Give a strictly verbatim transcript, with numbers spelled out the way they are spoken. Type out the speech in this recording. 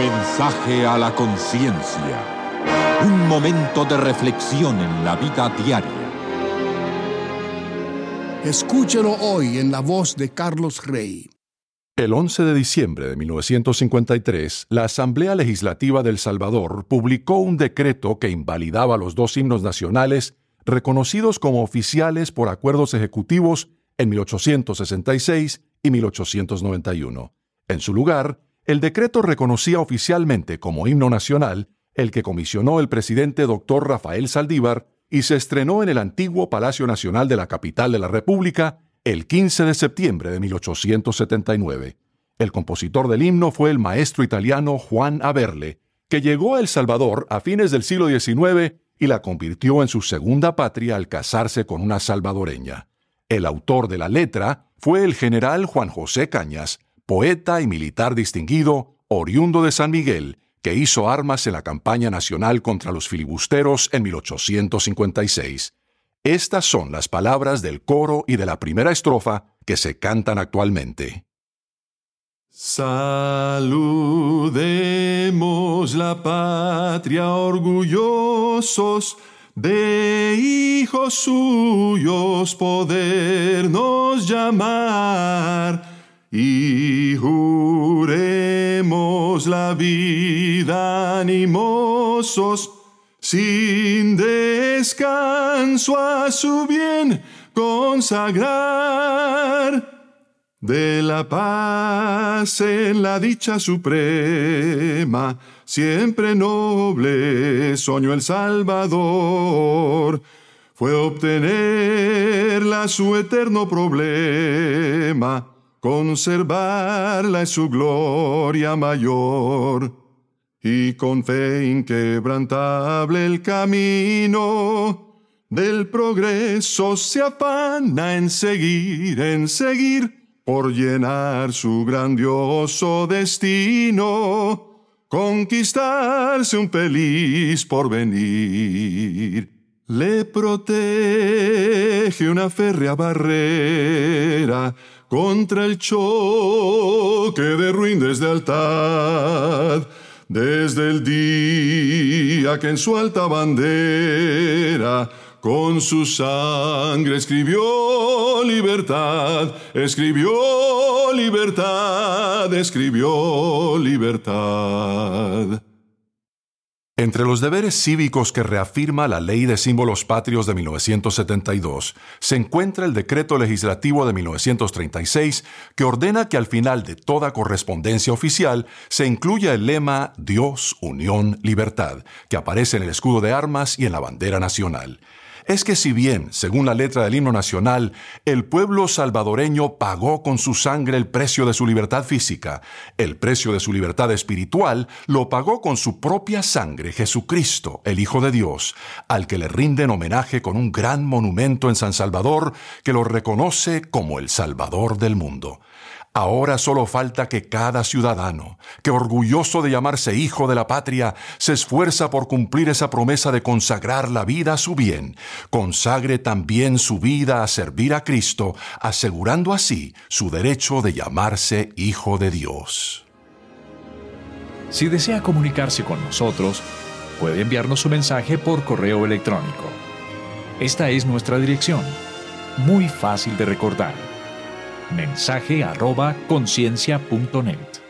Mensaje a la conciencia. Un momento de reflexión en la vida diaria. Escúchelo hoy en la voz de Carlos Rey. El once de diciembre de mil novecientos cincuenta y tres, la Asamblea Legislativa de El Salvador publicó un decreto que invalidaba los dos himnos nacionales reconocidos como oficiales por acuerdos ejecutivos en mil ochocientos sesenta y seis y mil ochocientos noventa y uno. En su lugar, el decreto reconocía oficialmente como himno nacional el que comisionó el presidente doctor Rafael Saldívar y se estrenó en el antiguo Palacio Nacional de la capital de la República el quince de septiembre de mil ochocientos setenta y nueve. El compositor del himno fue el maestro italiano Juan Aberle, que llegó a El Salvador a fines del siglo diecinueve y la convirtió en su segunda patria al casarse con una salvadoreña. El autor de la letra fue el general Juan José Cañas, poeta y militar distinguido, oriundo de San Miguel, que hizo armas en la campaña nacional contra los filibusteros en mil ochocientos cincuenta y seis. Estas son las palabras del coro y de la primera estrofa que se cantan actualmente. Saludemos la patria orgullosos, de hijos suyos podernos llamar, y juremos la vida animosos, sin descanso a su bien consagrar. De la paz en la dicha suprema, siempre noble soñó el Salvador. Fue obtenerla su eterno problema, conservarla es su gloria mayor. Y con fe inquebrantable el camino del progreso se afana en seguir, en seguir, por llenar su grandioso destino, conquistarse un feliz porvenir. Le protege una férrea barrera contra el choque de ruin deslealtad, desde el día que en su alta bandera con su sangre escribió libertad, escribió libertad, escribió libertad. Entre los deberes cívicos que reafirma la Ley de Símbolos Patrios de mil novecientos setenta y dos, se encuentra el Decreto Legislativo de mil novecientos treinta y seis, que ordena que al final de toda correspondencia oficial se incluya el lema Dios, Unión, Libertad, que aparece en el escudo de armas y en la bandera nacional. Es que si bien, según la letra del himno nacional, el pueblo salvadoreño pagó con su sangre el precio de su libertad física, el precio de su libertad espiritual lo pagó con su propia sangre Jesucristo, el Hijo de Dios, al que le rinden homenaje con un gran monumento en San Salvador que lo reconoce como el Salvador del mundo. Ahora solo falta que cada ciudadano, que orgulloso de llamarse hijo de la patria, se esfuerza por cumplir esa promesa de consagrar la vida a su bien, consagre también su vida a servir a Cristo, asegurando así su derecho de llamarse hijo de Dios. Si desea comunicarse con nosotros, puede enviarnos su mensaje por correo electrónico. Esta es nuestra dirección, muy fácil de recordar. mensaje arroba conciencia punto net.